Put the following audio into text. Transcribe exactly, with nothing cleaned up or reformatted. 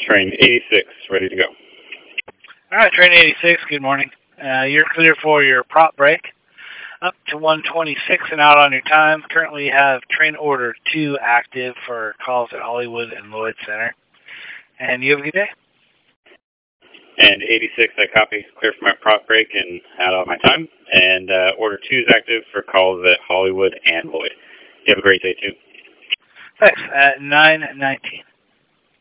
Train eighty-six, ready to go. All right, Train eighty-six, good morning. Uh, you're clear for your prop break. Up to one twenty-six and out on your time. Currently you have train order two active for calls at Hollywood and Lloyd Center. And you have a good day. And eighty-six, I copy. Clear for my prop break and out on my time. And uh, order two is active for calls at Hollywood and Lloyd. You have a great day, too. Thanks. At nine nineteen.